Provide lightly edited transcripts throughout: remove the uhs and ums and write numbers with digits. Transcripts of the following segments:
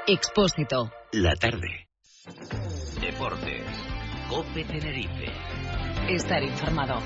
Expósito. La tarde. Deportes. COPE Tenerife. Estar informado.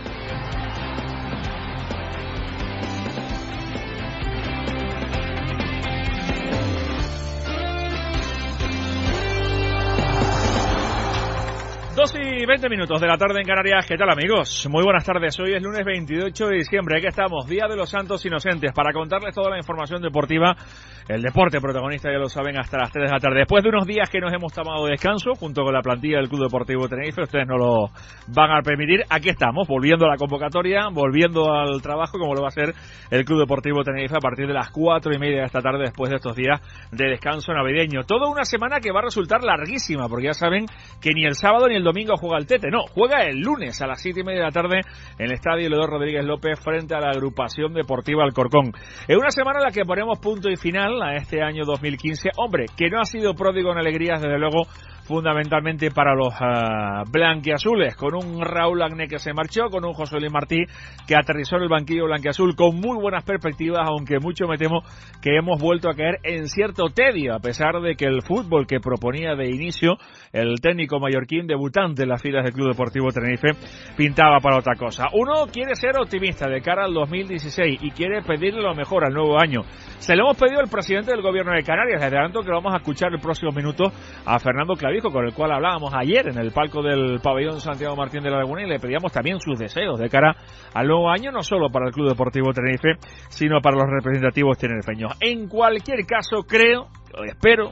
Dos y 20 minutos de la tarde en Canarias. ¿Qué tal, amigos? Muy buenas tardes. Hoy es lunes 28 de diciembre. Aquí estamos, Día de los Santos Inocentes, para contarles toda la información deportiva. El deporte protagonista, ya lo saben, hasta las 3 de la tarde. Después de unos días que nos hemos tomado descanso, junto con la plantilla del Club Deportivo Tenerife, ustedes no lo van a permitir. Aquí estamos, volviendo a la convocatoria, volviendo al trabajo, como lo va a hacer el Club Deportivo Tenerife a partir de las 4:30 de esta tarde, después de estos días de descanso navideño. Toda una semana que va a resultar larguísima, porque ya saben que ni el sábado ni el domingo juega el Tete. No, juega el lunes a las 7:30 de la tarde en el Estadio Leodor Rodríguez López frente a la Agrupación Deportiva Alcorcón. Es una semana en la que ponemos punto y final a este año 2015. Hombre, que no ha sido pródigo en alegrías, desde luego, fundamentalmente para los blanquiazules, con un Raúl Agné que se marchó, con un José Luis Martí que aterrizó en el banquillo blanquiazul con muy buenas perspectivas, aunque mucho me temo que hemos vuelto a caer en cierto tedio, a pesar de que el fútbol que proponía de inicio el técnico mallorquín debutante en las filas del Club Deportivo Tenerife pintaba para otra cosa. Uno quiere ser optimista de cara al 2016 y quiere pedirle lo mejor al nuevo año. Se lo hemos pedido al presidente del Gobierno de Canarias. Les adelanto que lo vamos a escuchar el próximo minuto a Fernando Clavijo, con el cual hablábamos ayer en el palco del pabellón Santiago Martín de la Laguna, y le pedíamos también sus deseos de cara al nuevo año, no solo para el Club Deportivo Tenerife, sino para los representativos tinerfeños. En cualquier caso, espero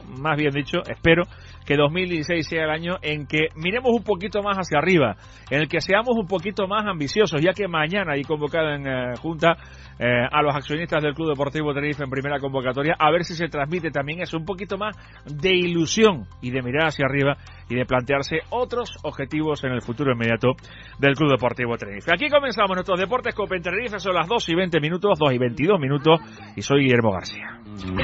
que 2016 sea el año en que miremos un poquito más hacia arriba, en el que seamos un poquito más ambiciosos, ya que mañana hay convocada en junta a los accionistas del Club Deportivo Tenerife en primera convocatoria, a ver si se transmite también eso, un poquito más de ilusión y de mirar hacia arriba y de plantearse otros objetivos en el futuro inmediato del Club Deportivo Tenerife. Aquí comenzamos nuestros deportes COPE en Tenerife. Son las 2 y 20 minutos, 2 y 22 minutos, y soy Guillermo García.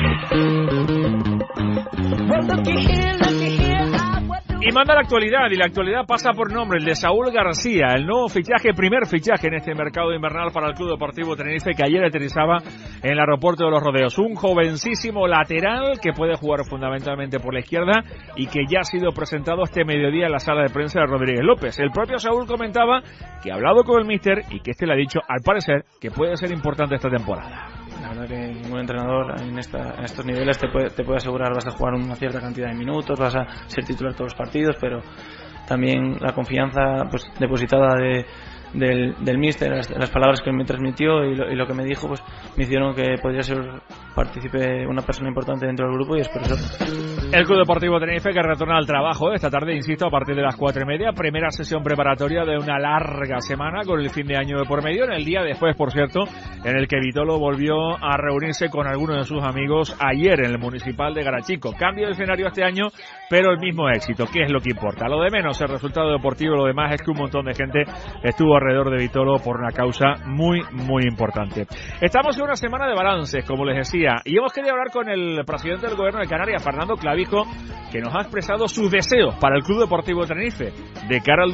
Y manda la actualidad, y la actualidad pasa por nombre, el de Saúl García, el nuevo fichaje, primer fichaje en este mercado invernal para el Club Deportivo Tenerife, que ayer aterrizaba en el aeropuerto de Los Rodeos. Un jovencísimo lateral que puede jugar fundamentalmente por la izquierda y que ya ha sido presentado este mediodía en la sala de prensa de Rodríguez López. El propio Saúl comentaba que ha hablado con el míster y que este le ha dicho, al parecer, que puede ser importante esta temporada. La verdad que ningún entrenador en estos niveles te puede asegurar vas a jugar una cierta cantidad de minutos, vas a ser titular todos los partidos, pero también la confianza pues depositada del míster, las palabras que me transmitió y lo que me dijo, pues me hicieron que podría ser partícipe, una persona importante dentro del grupo, y es por eso. El Club Deportivo Tenerife, que retorna al trabajo esta tarde, insisto, a partir de las 4:30, primera sesión preparatoria de una larga semana con el fin de año de por medio, en el día después, por cierto, en el que Vitolo volvió a reunirse con algunos de sus amigos ayer en el Municipal de Garachico. Cambio de escenario este año, pero el mismo éxito, que es lo que importa. Lo de menos, el resultado deportivo, lo demás es que un montón de gente estuvo alrededor de Vitolo por una causa muy, muy importante. Estamos en una semana de balances, como les decía, y hemos querido hablar con el presidente del Gobierno de Canarias, Fernando Clavijo, que nos ha expresado sus deseos para el Club Deportivo Tenerife de cara al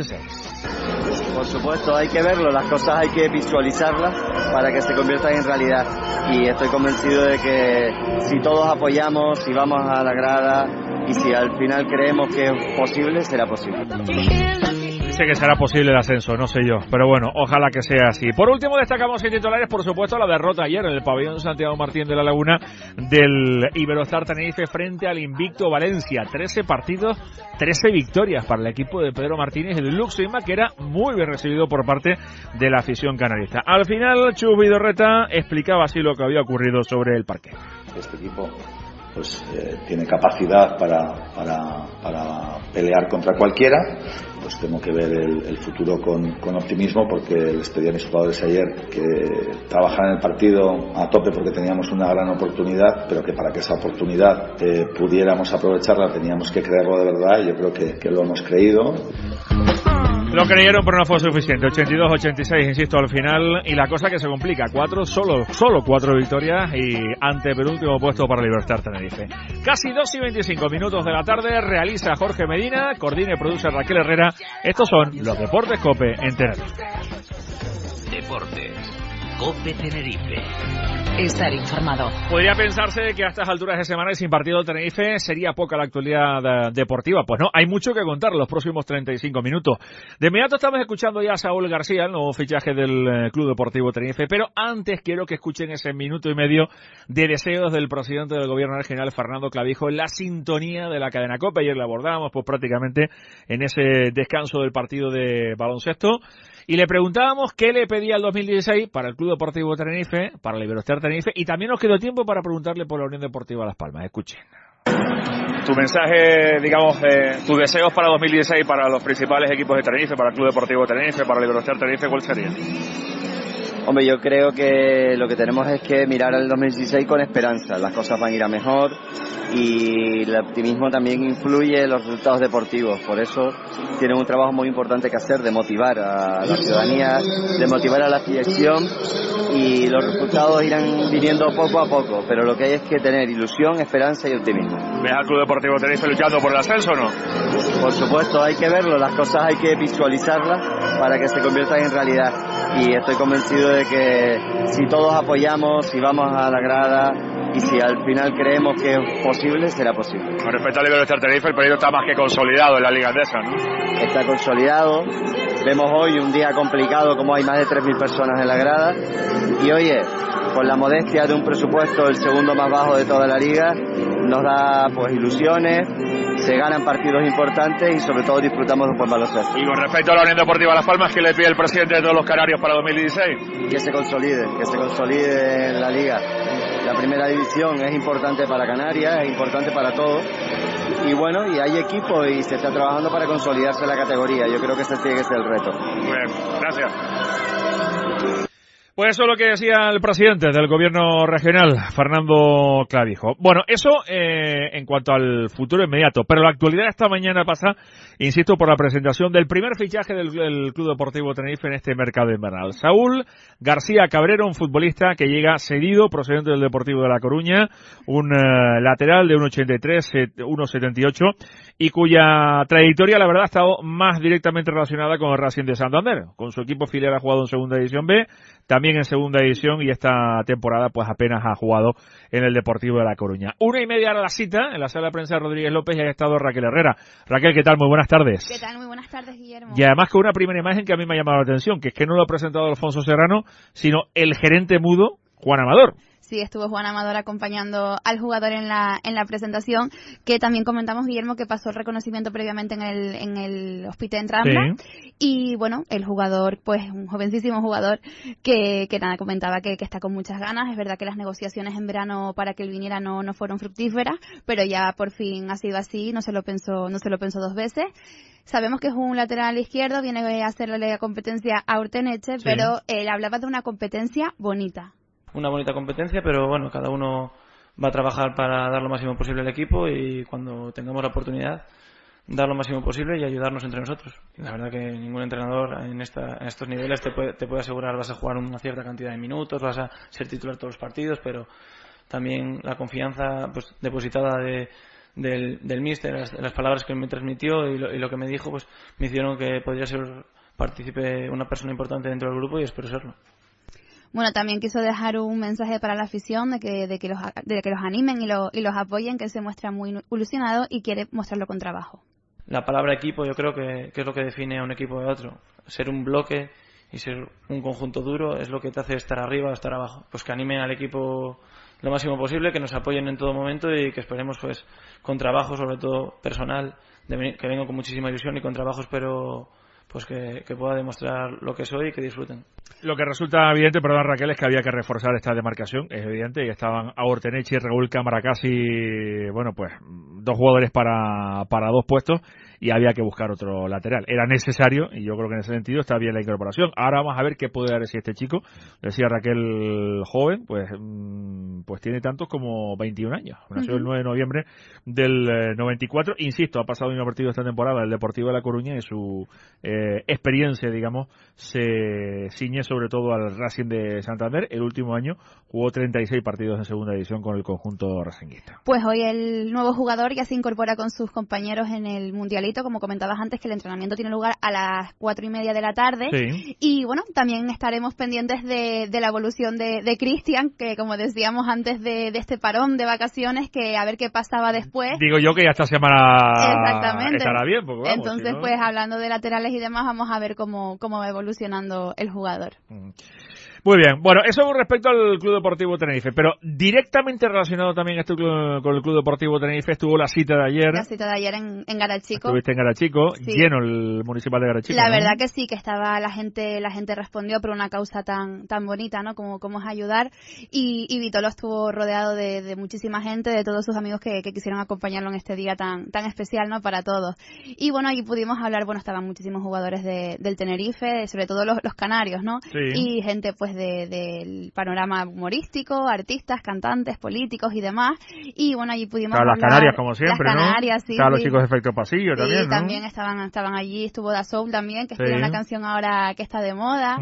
2016. Por supuesto, hay que verlo, las cosas hay que visualizarlas para que se conviertan en realidad, y estoy convencido de que si todos apoyamos, si vamos a la grada y si al final creemos que es posible, será posible. Dice que será posible el ascenso, no sé yo, pero bueno, ojalá que sea así. Por último, destacamos en titulares, por supuesto, la derrota ayer en el pabellón Santiago Martín de la Laguna del Iberostar Tenerife frente al invicto Valencia. 13 partidos, 13 victorias para el equipo de Pedro Martínez, el Luxemburgo, que era muy bien recibido por parte de la afición canarista. Al final, Chus Vidorreta explicaba así lo que había ocurrido sobre el parque. Este equipo tiene capacidad para pelear contra cualquiera. Pues tengo que ver el futuro con optimismo, porque les pedí a mis jugadores ayer que trabajaran el partido a tope, porque teníamos una gran oportunidad, pero que para que esa oportunidad pudiéramos aprovecharla teníamos que creerlo de verdad, y yo creo que lo hemos creído. Lo creyeron, pero no fue suficiente. 82-86, insisto, al final, y la cosa que se complica. Solo 4 victorias y ante penúltimo puesto para el Iberostar Tenerife. Casi 2 y 25 minutos de la tarde, realiza Jorge Medina, coordina y produce Raquel Herrera. Estos son los Deportes COPE en Tenerife. Deportes COPE Tenerife. Estar informado. Podría pensarse que a estas alturas de semana y sin partido de Tenerife sería poca la actualidad deportiva. Pues no, hay mucho que contar los próximos 35 minutos. De inmediato estamos escuchando ya a Saúl García, el nuevo fichaje del Club Deportivo Tenerife, pero antes quiero que escuchen ese minuto y medio de deseos del presidente del Gobierno regional, Fernando Clavijo, en la sintonía de la cadena COPE. Ayer la abordábamos pues prácticamente en ese descanso del partido de baloncesto. Y le preguntábamos qué le pedía el 2016 para el Club Deportivo Tenerife, para el Iberostar Tenerife, y también nos quedó tiempo para preguntarle por la Unión Deportiva Las Palmas. Escuchen. Tu mensaje, digamos, tus deseos para 2016 para los principales equipos de Tenerife, para el Club Deportivo Tenerife, para el Iberostar Tenerife, ¿cuál sería? Hombre, yo creo que lo que tenemos es que mirar al 2016 con esperanza. Las cosas van a ir a mejor y el optimismo también influye en los resultados deportivos. Por eso tienen un trabajo muy importante que hacer de motivar a la ciudadanía, de motivar a la dirección, y los resultados irán viniendo poco a poco. Pero lo que hay es que tener ilusión, esperanza y optimismo. ¿Ves al Club Deportivo Tenerife luchando por el ascenso o no? Por supuesto, hay que verlo. Las cosas hay que visualizarlas para que se conviertan en realidad. Y estoy convencido de que si todos apoyamos, si vamos a la grada y si al final creemos que es posible, será posible. Con respecto al Iberostar Tenerife, el periodo está más que consolidado en la Liga Andesa, ¿no? Está consolidado. Vemos hoy un día complicado, como hay más de 3.000 personas en la grada. Y oye, con la modestia de un presupuesto el segundo más bajo de toda la liga, nos da pues ilusiones, se ganan partidos importantes y sobre todo disfrutamos de un buen baloncesto. Y con respecto a la Unión Deportiva Las Palmas, ¿qué le pide el presidente de todos los canarios para 2016? Que se consolide en la liga. La primera división es importante para Canarias, es importante para todos. Y bueno, y hay equipo y se está trabajando para consolidarse la categoría. Yo creo que ese tiene que ser el reto. Muy bien, gracias. Pues eso es lo que decía el presidente del Gobierno regional, Fernando Clavijo. Bueno, eso en cuanto al futuro inmediato, pero la actualidad esta mañana pasa, insisto, por la presentación del primer fichaje del Club Deportivo Tenerife en este mercado invernal. Saúl García Cabrero, un futbolista que llega cedido, procedente del Deportivo de La Coruña, un lateral de 1,83, 1,78, y cuya trayectoria, la verdad, ha estado más directamente relacionada con el Racing de Santander. Con su equipo filial ha jugado en Segunda División B, también en Segunda División, y esta temporada pues apenas ha jugado en el Deportivo de La Coruña. 1:30 era la cita en la sala de prensa de Rodríguez López y ha estado Raquel Herrera. Raquel, ¿qué tal? Muy buenas tardes. ¿Qué tal? Muy buenas tardes, Guillermo. Y además con una primera imagen que a mí me ha llamado la atención, que es que no lo ha presentado Alfonso Serrano, sino el gerente mudo, Juan Amador. Sí, estuvo Juan Amador acompañando al jugador en la presentación, que también comentamos, Guillermo, que pasó el reconocimiento previamente en el hospital en Rambla. Sí. Y bueno, el jugador, pues un jovencísimo jugador que nada, comentaba que está con muchas ganas. Es verdad que las negociaciones en verano para que él viniera no fueron fructíferas, pero ya por fin ha sido así, no se lo pensó dos veces. Sabemos que es un lateral izquierdo, viene a hacerle la competencia a Urteneche, sí. Pero él hablaba de una competencia bonita. Una bonita competencia, pero bueno, cada uno va a trabajar para dar lo máximo posible al equipo y cuando tengamos la oportunidad dar lo máximo posible y ayudarnos entre nosotros. La verdad que ningún entrenador en estos niveles te puede asegurar vas a jugar una cierta cantidad de minutos, vas a ser titular todos los partidos, pero también la confianza pues depositada del míster, las palabras que me transmitió y lo que me dijo, pues me hicieron que podría ser partícipe una persona importante dentro del grupo y espero serlo. Bueno, también quiso dejar un mensaje para la afición de que los animen y los apoyen, que él se muestra muy ilusionado y quiere mostrarlo con trabajo. La palabra equipo yo creo que es lo que define a un equipo de otro. Ser un bloque y ser un conjunto duro es lo que te hace estar arriba o estar abajo. Pues que animen al equipo lo máximo posible, que nos apoyen en todo momento y que esperemos pues con trabajo, sobre todo personal, que vengan con muchísima ilusión y con trabajo espero pues que pueda demostrar lo que soy y que disfruten. Lo que resulta evidente, perdón Raquel, es que había que reforzar esta demarcación, es evidente, y estaban Aorteneche y Raúl Cámara casi, bueno pues, dos jugadores para dos puestos y había que buscar otro lateral. Era necesario y yo creo que en ese sentido está bien la incorporación. Ahora vamos a ver qué puede dar si este chico, decía Raquel, joven, pues tiene tantos como 21 años. Nació el 9 de noviembre del 94. Insisto, ha pasado inadvertido esta temporada el Deportivo de La Coruña y su experiencia, digamos, se ciñe sobre todo al Racing de Santander. El último año jugó 36 partidos en segunda división con el conjunto racinguista. Pues hoy el nuevo jugador ya se incorpora con sus compañeros en el Mundialito, como comentabas antes, que el entrenamiento tiene lugar a las 4:30 de la tarde. Sí. Y bueno, también estaremos pendientes de la evolución de Cristian, que como decíamos antes de este parón de vacaciones, que a ver qué pasaba después. Digo yo que ya esta semana Exactamente. estará bien. Porque, vamos, entonces, si no... pues hablando de laterales y demás, vamos a ver cómo va evolucionando el jugador. Muy bien, bueno, eso con respecto al Club Deportivo Tenerife, pero directamente relacionado también con el Club Deportivo Tenerife estuvo la cita de ayer. La cita de ayer en Garachico. Estuviste en Garachico, sí. Lleno el municipal de Garachico. La ¿no? verdad que sí, que estaba la gente respondió por una causa tan bonita, ¿no? Como es ayudar, y Vitolo estuvo rodeado de muchísima gente, de todos sus amigos que quisieron acompañarlo en este día tan especial, ¿no? Para todos. Y bueno, allí pudimos hablar, bueno, estaban muchísimos jugadores del Tenerife, sobre todo los canarios, ¿no? Sí. Y gente pues del panorama humorístico, artistas, cantantes, políticos y demás. Y bueno, allí pudimos claro, hablar. Las Canarias, como siempre, las Canarias, ¿no? sí. Claro, sí. los chicos de Efecto Pasillo Sí, también, ¿no? también estaban allí, estuvo Da Soul también, que Sí. tiene una canción ahora que está de moda.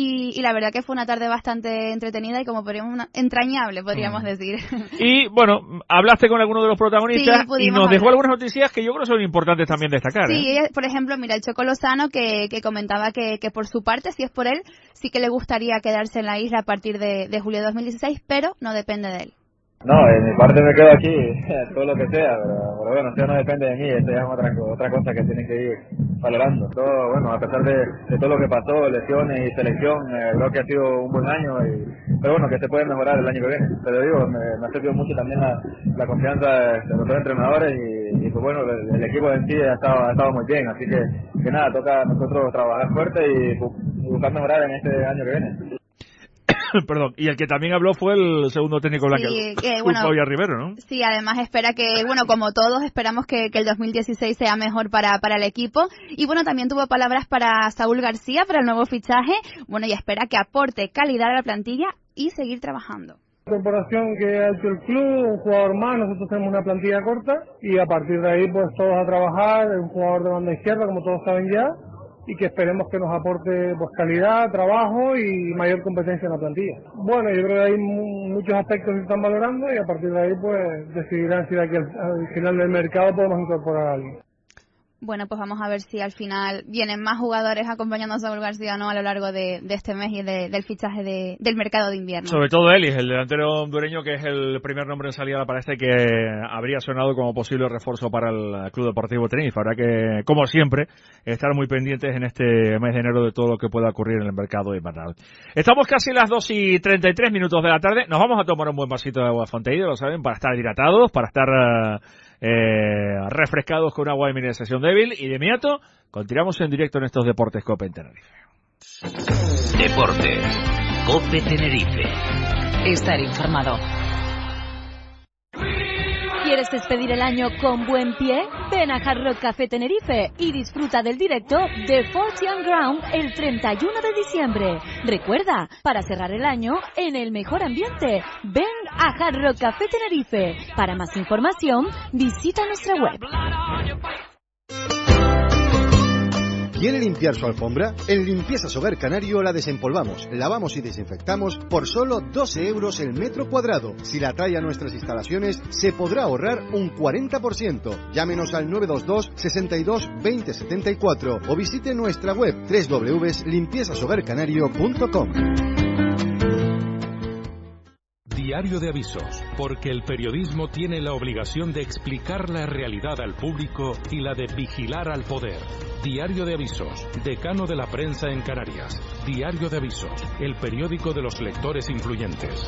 Y la verdad que fue una tarde bastante entretenida y como entrañable, podríamos decir. Y bueno, hablaste con alguno de los protagonistas Sí, y nos dejó hablar. algunas noticias que yo creo son importantes también destacar. Sí, por ejemplo, mira, el Choco Lozano que comentaba que por su parte, si es por él, sí que le gustaría quedarse en la isla a partir de julio de 2016, pero no depende de él. No, en mi parte me quedo aquí, todo lo que sea, pero bueno, eso no depende de mí, eso ya es otra cosa que tienen que ir valorando. Todo, bueno, a pesar de todo lo que pasó, lesiones y selección, creo que ha sido un buen año, pero bueno, que se puede mejorar el año que viene. Pero digo, me ha servido mucho también la confianza de los dos entrenadores y pues bueno, el equipo en sí ha estado muy bien, así que nada, toca a nosotros trabajar fuerte y buscar mejorar en este año que viene. Perdón, y el que también habló fue el segundo técnico blanco, Fabián Rivero, ¿no? Sí, además espera que, bueno, como todos, esperamos que el 2016 sea mejor para el equipo. Y bueno, también tuvo palabras para Saúl García, para el nuevo fichaje. Bueno, y espera que aporte calidad a la plantilla y seguir trabajando. La incorporación que ha hecho el club, un jugador más, nosotros tenemos una plantilla corta y a partir de ahí pues todos a trabajar, un jugador de banda izquierda, como todos saben ya, y que esperemos que nos aporte pues calidad, trabajo y mayor competencia en la plantilla. Bueno, yo creo que hay muchos aspectos que se están valorando y a partir de ahí pues decidirán si de aquí al final del mercado podemos incorporar a alguien. Bueno, pues vamos a ver si al final vienen más jugadores acompañando a Saúl García, ¿no? A lo largo de este mes y del fichaje del mercado de invierno. Sobre todo Elis, el delantero hondureño, que es el primer nombre en salida para que habría sonado como posible refuerzo para el Club Deportivo Tenerife. Habrá que, como siempre, estar muy pendientes en este mes de enero de todo lo que pueda ocurrir en el mercado invernal. Estamos casi a las 2:33 de la tarde. Nos vamos a tomar un buen vasito de agua Fonteído, lo saben, para estar hidratados, para estar refrescados con agua de mineralización débil, y de inmediato continuamos en directo en estos Deportes COPE en Tenerife. Deportes COPE Tenerife. Estar informado. ¿Quieres despedir el año con buen pie? Ven a Hard Rock Café Tenerife y disfruta del directo de Fortune Ground el 31 de diciembre. Recuerda, para cerrar el año en el mejor ambiente, ven a Hard Rock Café Tenerife. Para más información, visita nuestra web. ¿Quiere limpiar su alfombra? En Limpiezas Hogar Canario la desempolvamos, lavamos y desinfectamos por solo 12 euros el metro cuadrado. Si la trae a nuestras instalaciones, se podrá ahorrar un 40%. Llámenos al 922 62 20 74 o visite nuestra web www.limpiezashogarcanario.com. Diario de Avisos, porque el periodismo tiene la obligación de explicar la realidad al público y la de vigilar al poder. Diario de Avisos, decano de la prensa en Canarias. Diario de Avisos, el periódico de los lectores influyentes.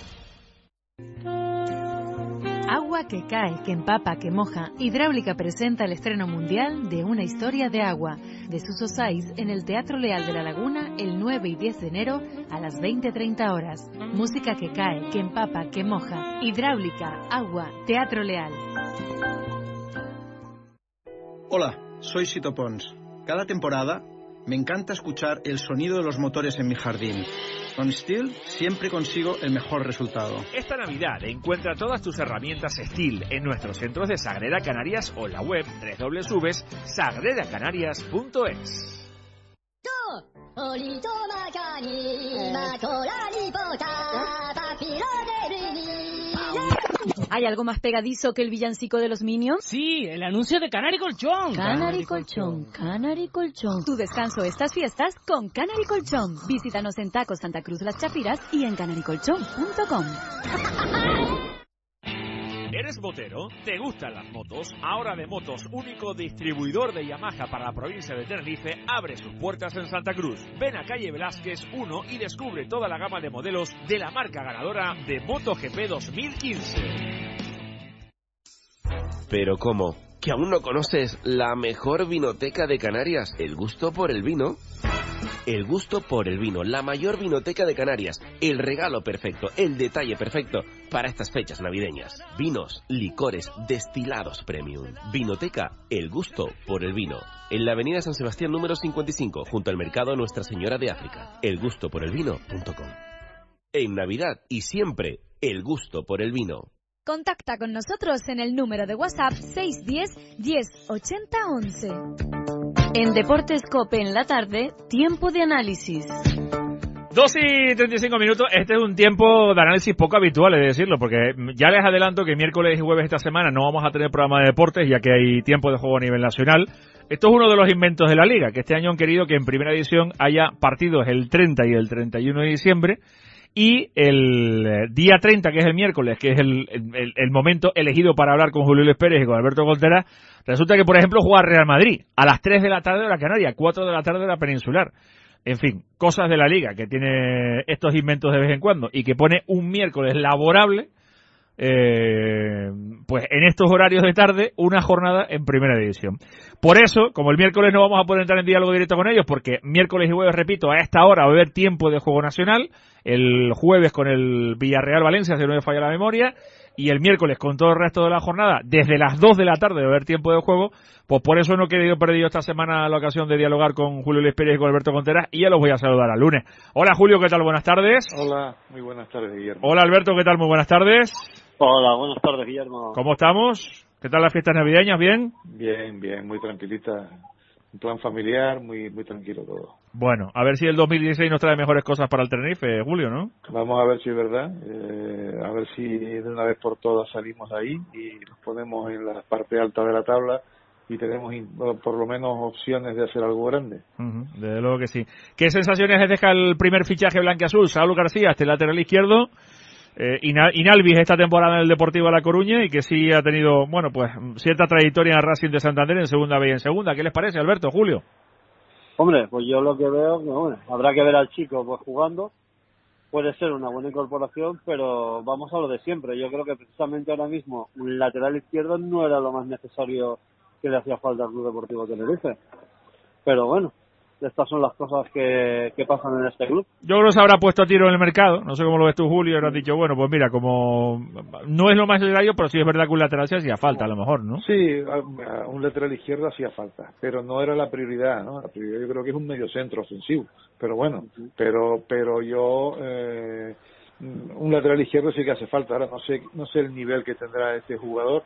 Agua que cae, que empapa, que moja. Hidráulica presenta el estreno mundial de Una historia de agua, de Suso Saiz, en el Teatro Leal de la Laguna el 9 y 10 de enero a las 20:30 horas. Música que cae, que empapa, que moja. Hidráulica, agua, Teatro Leal. Hola, soy Sito Pons. Cada temporada me encanta escuchar el sonido de los motores en mi jardín. Con Stihl siempre consigo el mejor resultado. Esta Navidad encuentra todas tus herramientas Stihl en nuestros centros de Sagrera Canarias o en la web www.sagreracanarias.es. ¿Hay algo más pegadizo que el villancico de los Minions? Sí, el anuncio de Canary Colchón. Canary Colchón, Canary Colchón. Tu descanso estas fiestas con Canary Colchón. Visítanos en Tacos Santa Cruz Las Chapiras y en canarycolchón.com. ¿Eres motero? ¿Te gustan las motos? Ahora de Motos, único distribuidor de Yamaha para la provincia de Tenerife, abre sus puertas en Santa Cruz. Ven a calle Velázquez 1 y descubre toda la gama de modelos de la marca ganadora de MotoGP 2015. ¿Pero cómo? ¿Que aún no conoces la mejor vinoteca de Canarias? ¿El gusto por el vino? El gusto por el vino, la mayor vinoteca de Canarias, el regalo perfecto, el detalle perfecto para estas fechas navideñas. Vinos, licores, destilados premium. Vinoteca, el gusto por el vino. En la avenida San Sebastián número 55, junto al mercado Nuestra Señora de África. elgustoporelvino.com. En Navidad y siempre, el gusto por el vino. Contacta con nosotros en el número de WhatsApp 610 10 80 11. En Deportes COPE en la tarde, tiempo de análisis. 2:35. Este es un tiempo de análisis poco habitual, he de decirlo, porque ya les adelanto que miércoles y jueves esta semana no vamos a tener programa de deportes, ya que hay tiempo de juego a nivel nacional. Esto es uno de los inventos de la Liga, que este año han querido que en primera edición haya partidos el 30 y el 31 de diciembre, y el día 30, que es el miércoles, que es el momento elegido para hablar con Julio Luis Pérez y con Alberto Contreras, resulta que, por ejemplo, juega Real Madrid a las 3 de la tarde de la Canaria, 4 de la tarde de la Peninsular. En fin, cosas de la Liga, que tiene estos inventos de vez en cuando, y que pone un miércoles laborable, pues en estos horarios de tarde, una jornada en primera división. Por eso, como el miércoles no vamos a poder entrar en diálogo directo con ellos, porque miércoles y jueves, repito, a esta hora va a haber tiempo de juego nacional, el jueves con el Villarreal Valencia, si no me falla la memoria, y el miércoles con todo el resto de la jornada, desde las 2 de la tarde va a haber tiempo de juego. Pues por eso no he querido perder esta semana la ocasión de dialogar con Julio Luis Pérez y con Alberto Contreras, y ya los voy a saludar al lunes. Hola Julio, ¿qué tal? Buenas tardes. Hola, muy buenas tardes, Guillermo. Hola Alberto, ¿qué tal? Muy buenas tardes. Hola, buenas tardes, Guillermo. ¿Cómo estamos? ¿Qué tal las fiestas navideñas? ¿Bien? Bien, bien, muy tranquilita. Un plan familiar, muy tranquilo todo. Bueno, a ver si el 2016 nos trae mejores cosas para el Tenerife, Julio, ¿no? Vamos a ver si es verdad, a ver si de una vez por todas salimos ahí y nos ponemos en la parte alta de la tabla y tenemos por lo menos opciones de hacer algo grande. Desde luego que sí. ¿Qué sensaciones les deja el primer fichaje blanquiazul? Saúl García, este lateral izquierdo, Inalvis esta temporada en el Deportivo de La Coruña, y que sí ha tenido, bueno, pues cierta trayectoria en el Racing de Santander en segunda B y en segunda. ¿Qué les parece, Alberto, Julio? Hombre, pues yo lo que veo, bueno, habrá que ver al chico pues jugando. Puede ser una buena incorporación, pero vamos a lo de siempre. Yo creo que precisamente ahora mismo un lateral izquierdo no era lo más necesario que le hacía falta al Club Deportivo Tenerife. Pero bueno, estas son las cosas que pasan en este club. Yo creo que se habrá puesto a tiro en el mercado. No sé cómo lo ves tú, Julio. Habrás dicho, bueno, pues mira, como no es lo más necesario, pero sí es verdad que un lateral sí hacía falta, a lo mejor, ¿no? Sí, un lateral izquierdo hacía falta, pero no era la prioridad, ¿no? La prioridad yo creo que es un mediocentro ofensivo. Pero bueno, pero yo un lateral izquierdo sí que hace falta. Ahora no sé el nivel que tendrá este jugador.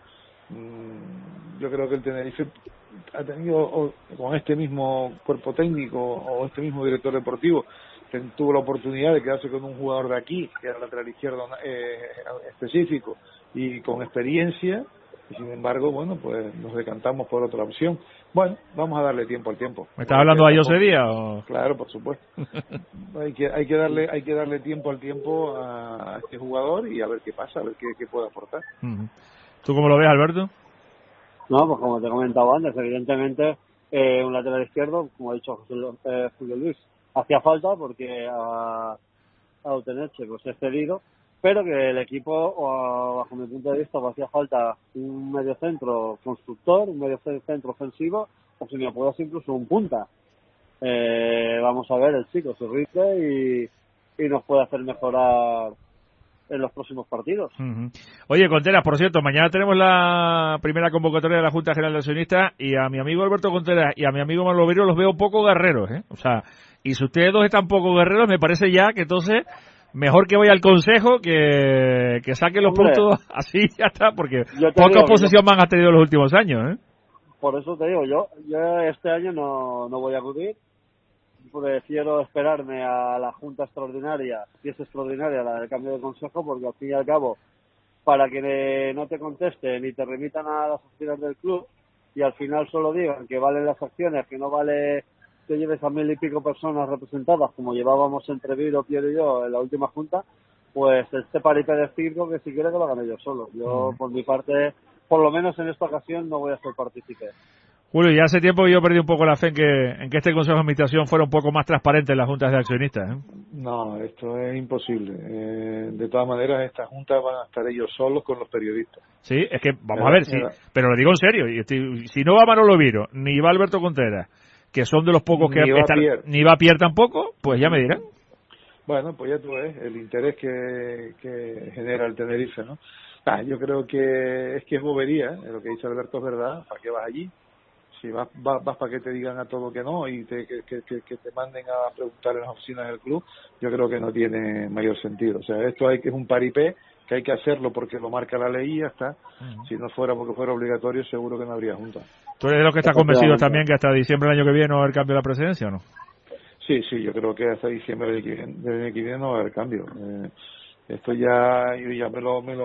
Yo creo que el Tenerife ha tenido, con este mismo cuerpo técnico o este mismo director deportivo, tuvo la oportunidad de quedarse con un jugador de aquí, que era lateral izquierdo específico y con experiencia, y sin embargo, bueno, pues nos decantamos por otra opción. Bueno, vamos a darle tiempo al tiempo. ¿Me estás hablando de José Díaz o...? Claro, por supuesto. hay que darle tiempo al tiempo a este jugador y a ver qué pasa, a ver qué puede aportar. ¿Tú cómo lo ves, Alberto? No, pues como te he comentado antes, evidentemente un lateral izquierdo, como ha dicho Julio Luis, hacía falta porque a Uteneche pues es cedido, pero que el equipo, bajo mi punto de vista, pues hacía falta un mediocentro constructor, un mediocentro ofensivo, o si me apuras incluso un punta. Vamos a ver el chico, su rifle y nos puede hacer mejorar en los próximos partidos. Oye, Contreras, por cierto, mañana tenemos la primera convocatoria de la Junta General de Accionistas, y a mi amigo Alberto Contreras y a mi amigo Manolo Viro los veo poco guerreros, ¿eh? O sea, y si ustedes dos están poco guerreros, me parece ya que entonces mejor que vaya al consejo, que saque los puntos así, ya está, porque poca oposición más han tenido en los últimos años, ¿eh? Por eso te digo, yo este año no voy a acudir. Prefiero esperarme a la Junta Extraordinaria, si es extraordinaria la del cambio de consejo, porque al fin y al cabo para que no te contesten y te remitan a las oficinas del club y al final solo digan que valen las acciones, que no vale que lleves a 1000 y pico personas representadas como llevábamos entre Viro, Piero y yo en la última junta, pues este paripé de circo que si quiere que lo hagan ellos solos. Yo por mi parte, por lo menos en esta ocasión, no voy a ser partícipe. Julio, ya hace tiempo yo perdí un poco la fe en que este Consejo de Administración fuera un poco más transparente en las juntas de accionistas, ¿eh? No, esto es imposible. De todas maneras, estas juntas van a estar ellos solos con los periodistas. Sí, es que, vamos a ver, sí, pero lo digo en serio, y si no va Manolo Viro, ni va Alberto Contreras, que son de los pocos que están, ni va Pierre tampoco, pues ya me dirán. Bueno, pues ya tú ves el interés que genera el Tenerife, ¿no? Yo creo que es bobería, lo que dice Alberto es verdad. ¿Para qué vas allí? Si vas para que te digan a todo que no y que te manden a preguntar en las oficinas del club, yo creo que no tiene mayor sentido. O sea, esto es un paripé que hay que hacerlo porque lo marca la ley y ya está. Si no fuera porque fuera obligatorio, seguro que no habría junta. ¿Tú eres de los que está convencido también que hasta diciembre del año que viene no va a haber cambio de la presidencia o no? Sí, yo creo que hasta diciembre del año que viene no va a haber cambio. Esto ya me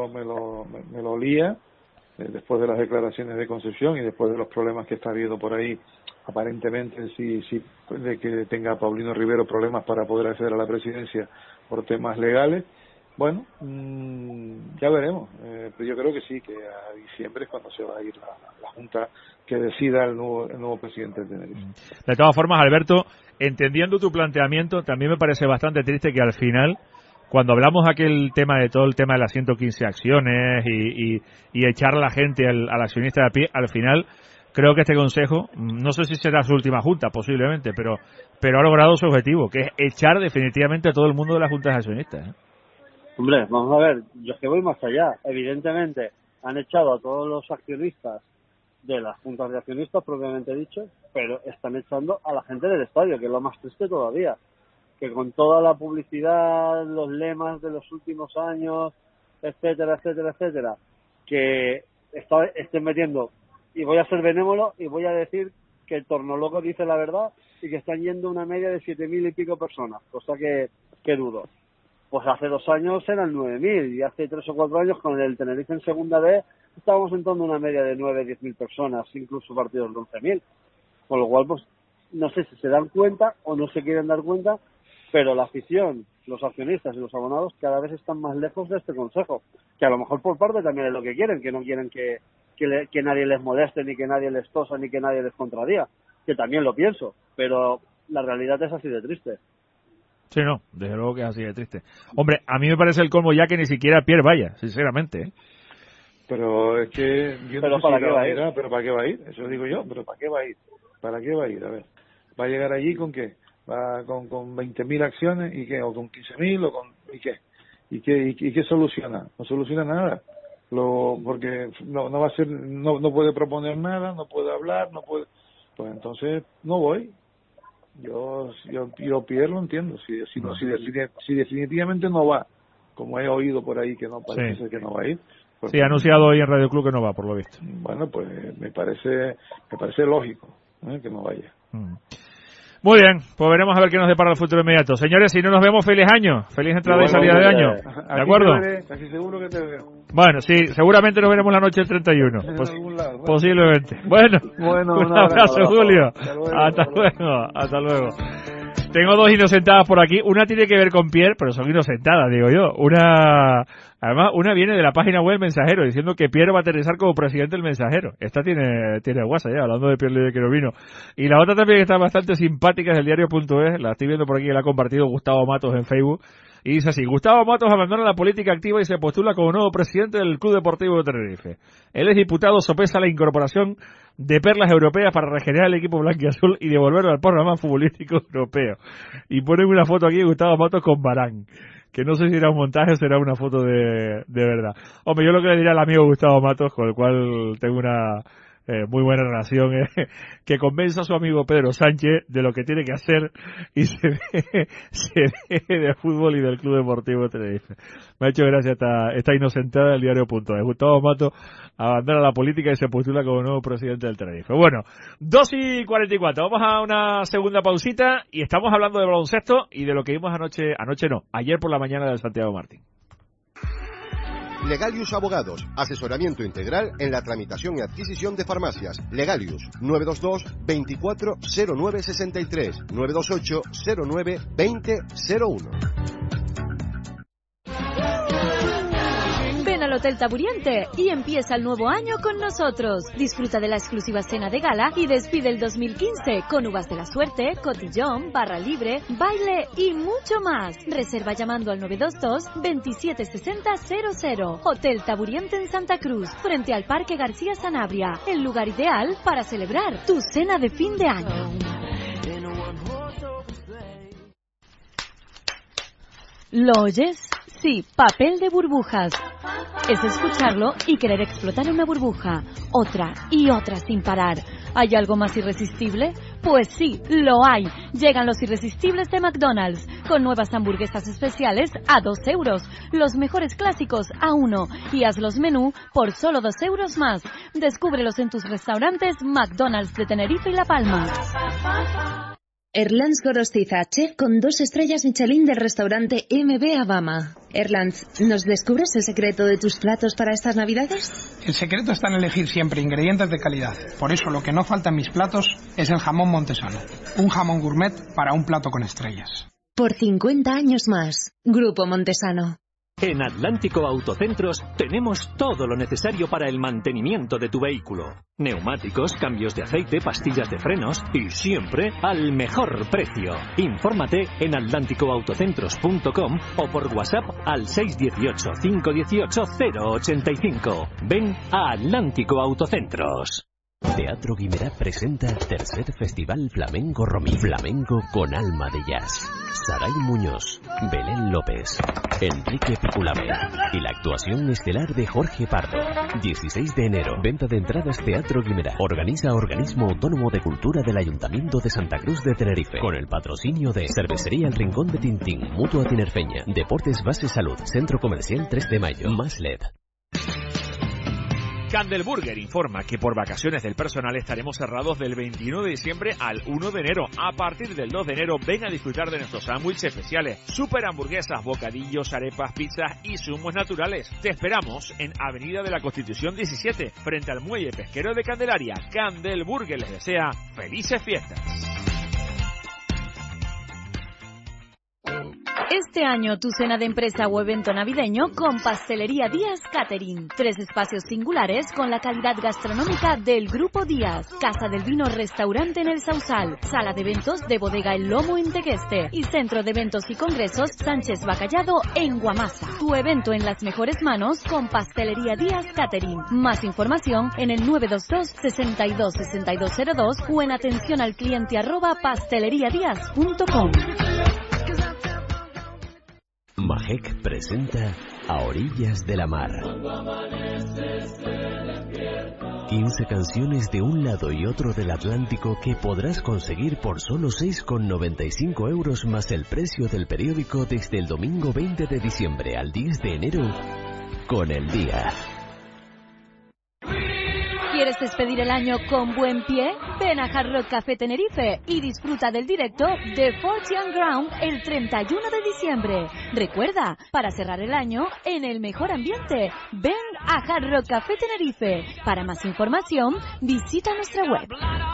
lo olía después de las declaraciones de Concepción y después de los problemas que está habiendo por ahí, aparentemente sí de que tenga Paulino Rivero problemas para poder acceder a la presidencia por temas legales. Bueno, ya veremos, pero yo creo que sí, que a diciembre es cuando se va a ir la junta que decida el nuevo presidente de Tenerife. De todas formas, Alberto, entendiendo tu planteamiento, también me parece bastante triste que al final, cuando hablamos aquel tema de todo el tema de las 115 acciones y echar a la gente al accionista de a pie, al final creo que este consejo, no sé si será su última junta, posiblemente, pero ha logrado su objetivo, que es echar definitivamente a todo el mundo de las juntas de accionistas, ¿eh? Hombre, vamos a ver, yo es que voy más allá. Evidentemente han echado a todos los accionistas de las juntas de accionistas, propiamente dicho, pero están echando a la gente del estadio, que es lo más triste todavía. Que con toda la publicidad, los lemas de los últimos años, etcétera, que estén metiendo, y voy a ser benévolo y voy a decir que el Tornoloco dice la verdad y que están yendo una media de 7.000 y pico personas, cosa que dudo. Pues hace 2 años eran 9.000 y hace 3 o 4 años con el Tenerife en segunda B estábamos en torno a una media de 9-10.000 personas, incluso partidos de 11.000. Con lo cual, pues no sé si se dan cuenta o no se quieren dar cuenta, pero la afición, los accionistas y los abonados cada vez están más lejos de este consejo, que a lo mejor por parte también es lo que quieren, que no quieren que nadie les moleste, ni que nadie les tosa, ni que nadie les contradiga, que también lo pienso, pero la realidad es así de triste. Sí, no, desde luego que es así de triste. Hombre, a mí me parece el colmo ya que ni siquiera Pierre vaya, sinceramente, ¿eh? Pero es que yo pero no sé ¿para si qué va a ir? ¿Pero para qué va a ir? Eso digo yo, pero ¿para qué va a ir? ¿Para qué va a ir? A ver, ¿va a llegar allí con qué? ¿Va con 20.000 acciones y qué? ¿O con 15.000 o con y qué? ¿Y qué soluciona? No soluciona nada. Porque no va a ser, no puede proponer nada, no puede hablar, no puede. Pues entonces no voy. Yo Pierre lo entiendo. Si definitivamente no va, como he oído por ahí que no parece que no va a ir. Pues, sí, ha anunciado hoy en Radio Club que no va, por lo visto. Bueno, pues me parece lógico que no vaya. Muy bien, pues veremos a ver qué nos depara el futuro inmediato. Señores, si no nos vemos, feliz año, feliz entrada y salida de año. ¿De acuerdo? Casi seguro que te veo. Bueno, sí, seguramente nos veremos la noche del 31. Posiblemente. Bueno, un abrazo, Julio. Hasta luego. Tengo 2 inocentadas por aquí. Una tiene que ver con Pierre, pero son inocentadas, digo yo. Además, una viene de la página web del Mensajero, diciendo que Pierre va a aterrizar como presidente del Mensajero. Esta tiene WhatsApp ya, hablando de Pierre de Querovino. Y la otra también que está bastante simpática es del diario.es, la estoy viendo por aquí, la ha compartido Gustavo Matos en Facebook. Y dice así: Gustavo Matos abandona la política activa y se postula como nuevo presidente del Club Deportivo de Tenerife. El exdiputado sopesa la incorporación de perlas europeas para regenerar el equipo blanquiazul y devolverlo al programa futbolístico europeo. Y ponen una foto aquí de Gustavo Matos con Varane, que no sé si era un montaje o será una foto de verdad. Hombre, yo lo que le diría al amigo Gustavo Matos, con el cual tengo una muy buena relación, que convenza a su amigo Pedro Sánchez de lo que tiene que hacer y se deje de fútbol y del Club Deportivo Tenerife. Me ha hecho gracia esta inocentada del diario.es. Gustavo Matos abandona la política y se postula como nuevo presidente del Tenerife. Bueno, 2:44. Vamos a una segunda pausita y estamos hablando de baloncesto y de lo que vimos ayer por la mañana del Santiago Martín. Legalius Abogados, asesoramiento integral en la tramitación y adquisición de farmacias. Legalius, 922 24 09 63, 928 09 20 01. Ven al Hotel Taburiente y empieza el nuevo año con nosotros. Disfruta de la exclusiva cena de gala y despide el 2015 con uvas de la suerte, cotillón, barra libre, baile y mucho más. Reserva llamando al 922 276000. Hotel Taburiente en Santa Cruz, frente al Parque García Sanabria. El lugar ideal para celebrar tu cena de fin de año. ¿Lo oyes? Sí, papel de burbujas. Es escucharlo y querer explotar una burbuja, otra y otra sin parar. ¿Hay algo más irresistible? Pues sí, lo hay. Llegan los irresistibles de McDonald's, con nuevas hamburguesas especiales a 2 euros, los mejores clásicos a 1, y haz los menú por solo 2 euros más. Descúbrelos en tus restaurantes McDonald's de Tenerife y La Palma. Erlands Gorostiza, chef con 2 estrellas Michelin del restaurante MB Abama. Erlands, ¿nos descubres el secreto de tus platos para estas Navidades? El secreto está en elegir siempre ingredientes de calidad. Por eso lo que no falta en mis platos es el jamón Montesano. Un jamón gourmet para un plato con estrellas. Por 50 años más. Grupo Montesano. En Atlántico Autocentros tenemos todo lo necesario para el mantenimiento de tu vehículo. Neumáticos, cambios de aceite, pastillas de frenos y siempre al mejor precio. Infórmate en atlánticoautocentros.com o por WhatsApp al 618 518 085. Ven a Atlántico Autocentros. Teatro Guimerá presenta tercer Festival Flamenco Romí. Flamenco con alma de jazz. Saray Muñoz, Belén López, Enrique Piculame y la actuación estelar de Jorge Pardo. 16 de enero, venta de entradas Teatro Guimerá. Organiza Organismo Autónomo de Cultura del Ayuntamiento de Santa Cruz de Tenerife, con el patrocinio de Cervecería El Rincón de Tintín, Mutua Tinerfeña, Deportes Base Salud, Centro Comercial 3 de Mayo, Más LED. Candelburger informa que por vacaciones del personal estaremos cerrados del 21 de diciembre al 1 de enero. A partir del 2 de enero ven a disfrutar de nuestros sándwiches especiales, super hamburguesas, bocadillos, arepas, pizzas y zumos naturales. Te esperamos en Avenida de la Constitución 17, frente al Muelle Pesquero de Candelaria. Candelburger les desea felices fiestas. Este año tu cena de empresa o evento navideño con Pastelería Díaz Catering. 3 espacios singulares con la calidad gastronómica del Grupo Díaz. Casa del Vino Restaurante en el Sausal. Sala de eventos de Bodega El Lomo en Tegueste. Y Centro de Eventos y Congresos Sánchez Bacallado en Guamasa. Tu evento en las mejores manos con Pastelería Díaz Catering. Más información en el 922 62 6202 o en atención al cliente @pasteleriadiaz.com. Majek presenta A Orillas de la Mar. 15 canciones de un lado y otro del Atlántico que podrás conseguir por solo 6,95 euros más el precio del periódico desde el domingo 20 de diciembre al 10 de enero con El Día. ¿Quieres despedir el año con buen pie? Ven a Hard Rock Café Tenerife y disfruta del directo de Fortune Ground el 31 de diciembre. Recuerda, para cerrar el año en el mejor ambiente, ven a Hard Rock Café Tenerife. Para más información, visita nuestra web.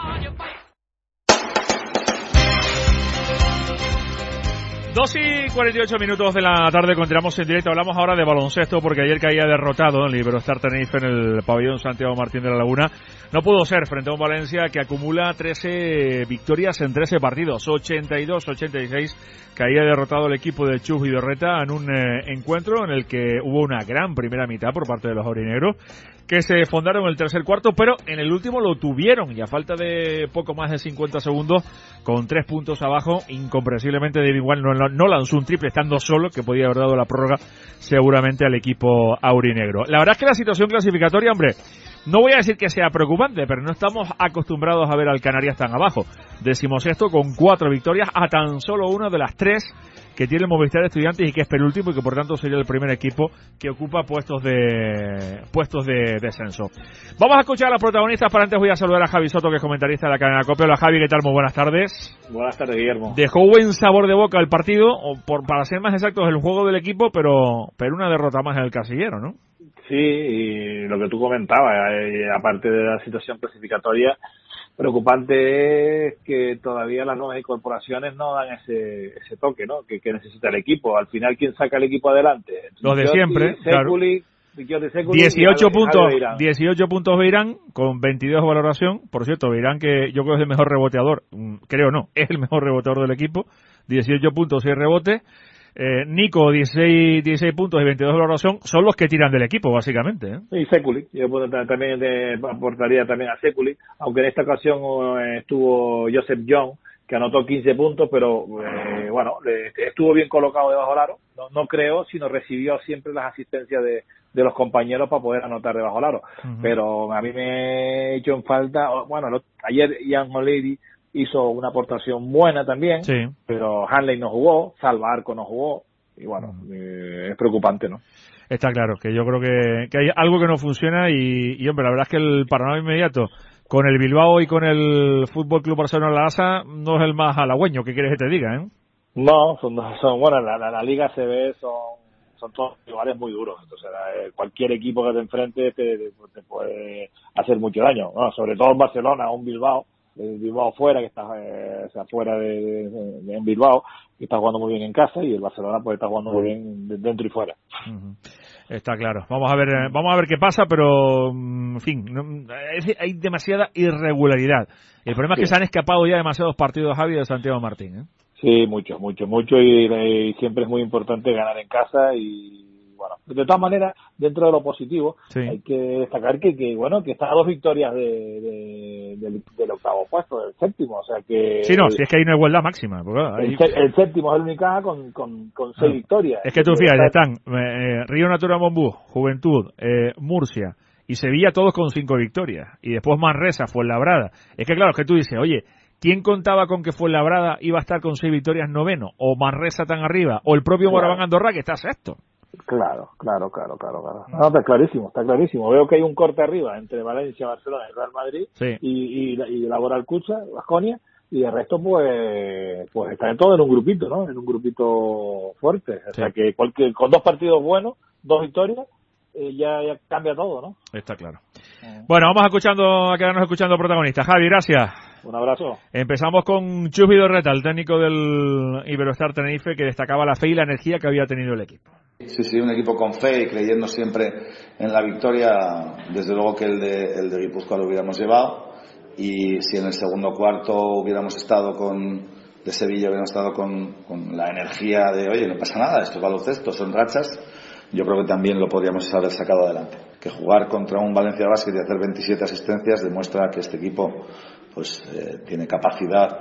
2:48 de la tarde, continuamos en directo. Hablamos ahora de baloncesto porque ayer caía derrotado el Iberostar Tenerife en el pabellón Santiago Martín de la Laguna. No pudo ser frente a un Valencia que acumula 13 victorias en 13 partidos, 82-86. Caía derrotado el equipo de Chus y Dorreta en un encuentro en el que hubo una gran primera mitad por parte de los aurinegros, que se fondaron en el tercer cuarto, pero en el último lo tuvieron y a falta de poco más de 50 segundos, con 3 puntos abajo, incomprensiblemente David Wall no lanzó un triple estando solo, que podía haber dado la prórroga seguramente al equipo aurinegro. La verdad es que la situación clasificatoria, hombre, no voy a decir que sea preocupante, pero no estamos acostumbrados a ver al Canarias tan abajo. 16º con 4 victorias a tan solo una de las 3 que tiene el Movistar Estudiantes y que es penúltimo y que por tanto sería el primer equipo que ocupa puestos de descenso. Vamos a escuchar a los protagonistas, pero antes voy a saludar a Javi Soto, que es comentarista de la cadena COPE. Hola Javi, ¿qué tal? Muy buenas tardes. Buenas tardes, Guillermo. Dejó buen sabor de boca el partido, o para ser más exactos el juego del equipo, pero una derrota más en el casillero, ¿no? Sí, y lo que tú comentabas, aparte de la situación clasificatoria, preocupante es que todavía las nuevas incorporaciones no dan ese toque, ¿no? Que necesita el equipo. Al final, ¿quién saca el equipo adelante? Los de siempre, claro. 18 puntos Beirán con 22 de valoración. Por cierto, Beirán, que yo creo es el mejor reboteador, es el mejor reboteador del equipo. 18 puntos, 6 rebotes. Nico, 16 puntos y 22 de valoración, son los que tiran del equipo, básicamente, ¿eh? Y Sekuli, yo también aportaría también a Sekuli, aunque en esta ocasión estuvo Joseph Young, que anotó 15 puntos, pero estuvo bien colocado debajo del aro, no creo, sino recibió siempre las asistencias de los compañeros para poder anotar debajo del aro. Pero a mí me he hecho en falta, ayer Ian O'Leary hizo una aportación buena también, sí, pero Hanley no jugó, Salva Arco no jugó, y es preocupante, ¿no? Está claro, que yo creo que hay algo que no funciona y hombre, la verdad es que el panorama inmediato con el Bilbao y con el Fútbol Club Barcelona La Asa no es el más halagüeño, ¿qué quieres que te diga, No, la Liga ACB son todos rivales muy duros, entonces cualquier equipo que te enfrente te puede hacer mucho daño, ¿no? Sobre todo en Barcelona, un Bilbao fuera, que está fuera en Bilbao, que está jugando muy bien en casa, y el Barcelona pues está jugando muy bien dentro y fuera. Está claro. Vamos a ver qué pasa, pero en fin, hay demasiada irregularidad. El problema es que se han escapado ya demasiados partidos, Javi, de Santiago Martín, ¿eh? Sí, mucho, y siempre es muy importante ganar en casa y de todas maneras, dentro de lo positivo, sí, hay que destacar que está a 2 victorias del octavo puesto, del séptimo, o sea que... Sí, si es que hay una igualdad máxima. El séptimo es el Unicaja con 6 victorias. Es que tú fíjate, están Río Natura Mombú, Juventud, Murcia y Sevilla todos con 5 victorias, y después Manresa, Fuenlabrada. Es que claro, es que tú dices, oye, ¿quién contaba con que Fuenlabrada iba a estar con 6 victorias noveno? O Manresa tan arriba, o el propio Moraván Andorra que está sexto. Claro. No, está clarísimo. Veo que hay un corte arriba entre Valencia, Barcelona y Real Madrid, sí, y Laboral Cucha, Baskonia, y el resto pues están todos en un grupito, ¿no? En un grupito fuerte. O sea que con 2 partidos buenos, 2 victorias, ya cambia todo, ¿no? Está claro. Bueno, vamos a quedarnos escuchando protagonistas. Javi, gracias. Un abrazo. Empezamos con Chus Vidorreta, el técnico del Iberostar Tenerife, que destacaba la fe y la energía que había tenido el equipo. Sí, un equipo con fe y creyendo siempre en la victoria. Desde luego que el de Guipúzcoa lo hubiéramos llevado, y si en el segundo cuarto hubiéramos estado de Sevilla hubiéramos estado con la energía de oye, no pasa nada, esto es baloncesto, son rachas, yo creo que también lo podríamos haber sacado adelante. Que jugar contra un Valencia Basket y hacer 27 asistencias demuestra que este equipo tiene capacidad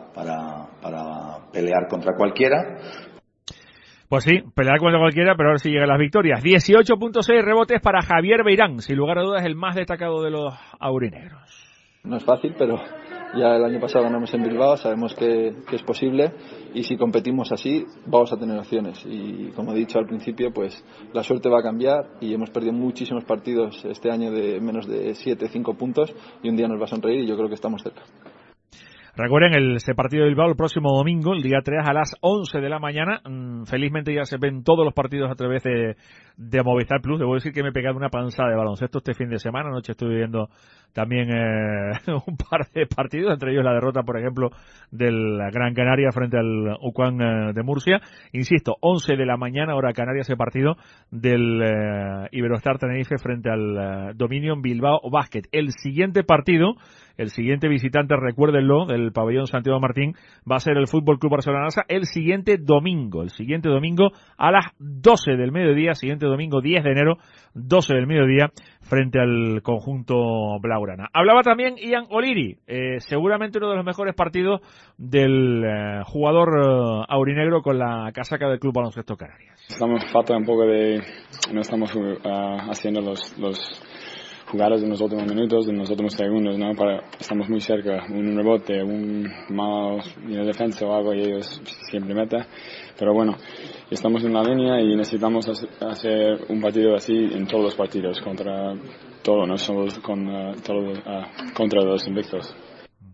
para pelear contra cualquiera. Pues sí, pelear contra cualquiera, pero ahora sí llegan las victorias. 18.6 rebotes para Javier Beirán, sin lugar a dudas el más destacado de los aurinegros. No es fácil, pero ya el año pasado ganamos en Bilbao, sabemos que es posible, y si competimos así vamos a tener opciones. Y como he dicho al principio, pues la suerte va a cambiar, y hemos perdido muchísimos partidos este año de menos de 7-5 puntos, y un día nos va a sonreír y yo creo que estamos cerca. Recuerden ese partido de Bilbao el próximo domingo, el día 3 a las 11 de la mañana. Felizmente ya se ven todos los partidos a través de Movistar Plus. Debo decir que me he pegado una panzada de baloncesto este fin de semana. Anoche estuve viendo también un par de partidos, entre ellos la derrota, por ejemplo, del Gran Canaria frente al UCAM de Murcia. Insisto, 11 de la mañana, hora Canarias, ese partido del Iberostar Tenerife frente al Dominion Bilbao Basket. El siguiente partido, el siguiente visitante, recuérdenlo, del pabellón Santiago Martín, va a ser el Fútbol Club Barcelona el siguiente domingo a las 12 del mediodía, siguiente domingo 10 de enero, 12 del mediodía, frente al conjunto blaugrana. Hablaba también Ian O'Leary, seguramente uno de los mejores partidos del jugador aurinegro con la casaca del Club Baloncesto Canarias. Falta un poco no estamos haciendo los jugadas en los últimos minutos, en los últimos segundos, ¿no? Estamos muy cerca, un rebote, un mal defensa o algo, y ellos siempre meten. Pero bueno, estamos en la línea y necesitamos hacer un partido así en todos los partidos, contra todo, no solo contra los invictos.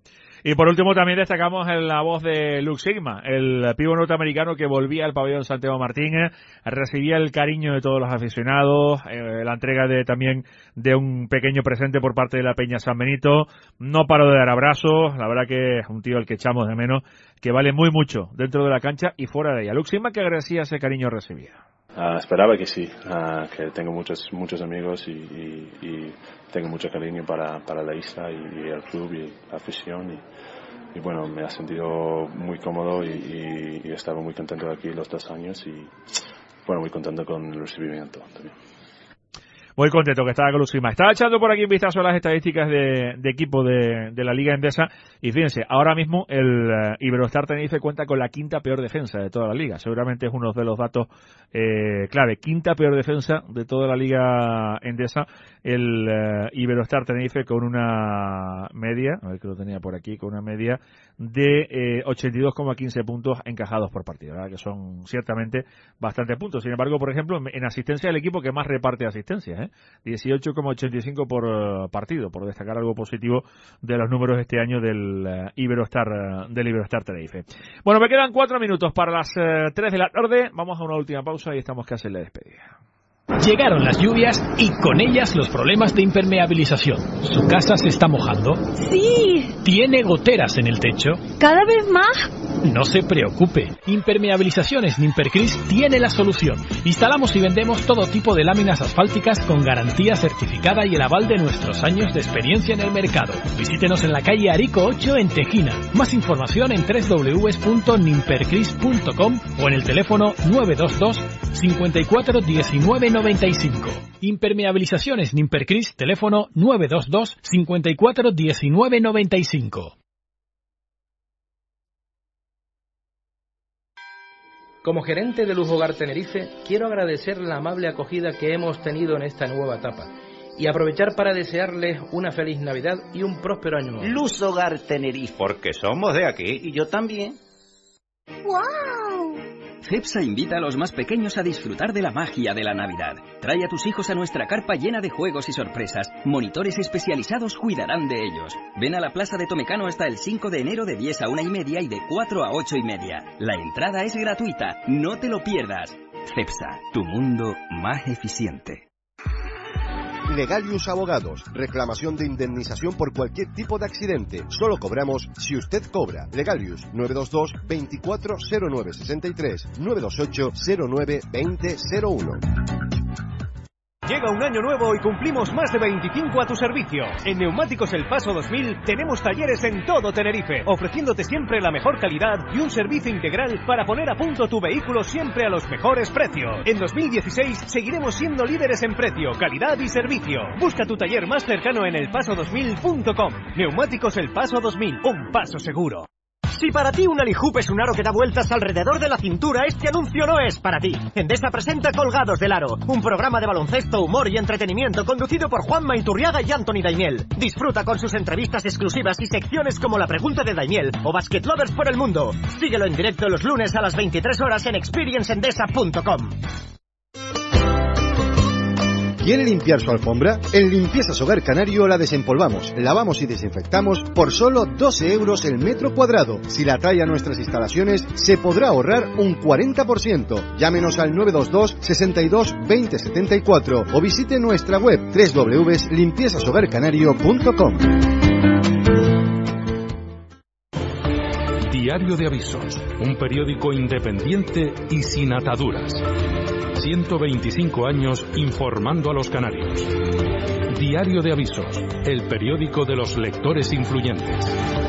Y por último también destacamos la voz de Luke Sigma, el pívot norteamericano que volvía al pabellón Santiago Martínez, recibía el cariño de todos los aficionados, la entrega también de un pequeño presente por parte de la Peña San Benito, no paró de dar abrazos, la verdad que es un tío al que echamos de menos, que vale muy mucho dentro de la cancha y fuera de ella. Luke Sigma, que agradecía ese cariño recibido. Esperaba que sí, que tengo muchos amigos y tengo mucho cariño para la isla y el club y la afición y bueno, me ha sentido muy cómodo y estaba muy contento aquí los 2 años y bueno, muy contento con el recibimiento también. Muy contento que estaba con Luke Sigma. Estaba echando por aquí un vistazo a las estadísticas de equipo de la Liga Endesa y fíjense, ahora mismo el Iberostar Tenerife cuenta con la 5ª peor defensa de toda la liga. Seguramente es uno de los datos clave. 5ª peor defensa de toda la Liga Endesa. El Iberostar Tenerife con una media, a ver que lo tenía por aquí, con una media de 82,15 puntos encajados por partido, ¿verdad? Que son ciertamente bastantes puntos. Sin embargo, por ejemplo, en asistencia el equipo que más reparte asistencias, 18,85 por partido, por destacar algo positivo de los números de este año del Iberostar Tenerife. Bueno, me quedan 4 minutos para las 3 de la tarde. Vamos a una última pausa y estamos casi en la despedida. Llegaron las lluvias y con ellas los problemas de impermeabilización. ¿Su casa se está mojando? ¡Sí! ¿Tiene goteras en el techo? ¿Cada vez más? No se preocupe. Impermeabilizaciones Nimpercris tiene la solución. Instalamos y vendemos todo tipo de láminas asfálticas con garantía certificada y el aval de nuestros años de experiencia en el mercado. Visítenos en la calle Arico 8 en Tejina. Más información en www.nimpercris.com o en el teléfono 922 54 19 95. Impermeabilizaciones Nimpercris, teléfono 922 54 19 95. Como gerente de Luz Hogar Tenerife, quiero agradecer la amable acogida que hemos tenido en esta nueva etapa y aprovechar para desearles una feliz Navidad y un próspero año nuevo. Luz Hogar Tenerife, porque somos de aquí y yo también. ¡Wow! Cepsa invita a los más pequeños a disfrutar de la magia de la Navidad. Trae a tus hijos a nuestra carpa llena de juegos y sorpresas. Monitores especializados cuidarán de ellos. Ven a la Plaza de Tomecano hasta el 5 de enero de 10 a 1:30 y de 4 a 8:30. La entrada es gratuita, no te lo pierdas. Cepsa, tu mundo más eficiente. Legalius Abogados. Reclamación de indemnización por cualquier tipo de accidente. Solo cobramos si usted cobra. Legalius 922 24 09 63 928 09 20 01. Llega un año nuevo y cumplimos más de 25 a tu servicio. En Neumáticos El Paso 2000 tenemos talleres en todo Tenerife, ofreciéndote siempre la mejor calidad y un servicio integral para poner a punto tu vehículo siempre a los mejores precios. En 2016 seguiremos siendo líderes en precio, calidad y servicio. Busca tu taller más cercano en elpaso2000.com. Neumáticos El Paso 2000, un paso seguro. Si para ti un Alihoop es un aro que da vueltas alrededor de la cintura, este anuncio no es para ti. Endesa presenta Colgados del Aro, un programa de baloncesto, humor y entretenimiento conducido por Juanma Iturriaga y Anthony Daimiel. Disfruta con sus entrevistas exclusivas y secciones como La Pregunta de Daimiel o Basket Lovers por el Mundo. Síguelo en directo los lunes a las 23 horas en experienceendesa.com. ¿Quiere limpiar su alfombra? En Limpiezas Hogar Canario la desempolvamos, lavamos y desinfectamos por solo 12 euros el metro cuadrado. Si la trae a nuestras instalaciones, se podrá ahorrar un 40%. Llámenos al 922 62 20 74 o visite nuestra web www.limpiezashogarcanario.com. Diario de Avisos, un periódico independiente y sin ataduras. 125 años informando a los canarios. Diario de Avisos, el periódico de los lectores influyentes.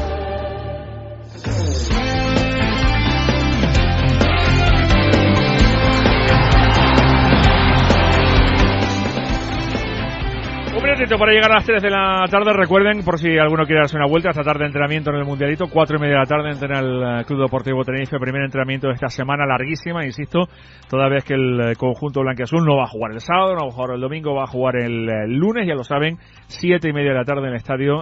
Un minutito para llegar a las 3 de la tarde. Recuerden, por si alguno quiere darse una vuelta, esta tarde entrenamiento en el Mundialito, 4:30 de la tarde entrena el Club Deportivo Tenerife, primer entrenamiento de esta semana larguísima, insisto, toda vez que el conjunto blanquiazul no va a jugar el sábado, no va a jugar el domingo, va a jugar el lunes, ya lo saben, 7:30 de la tarde en el estadio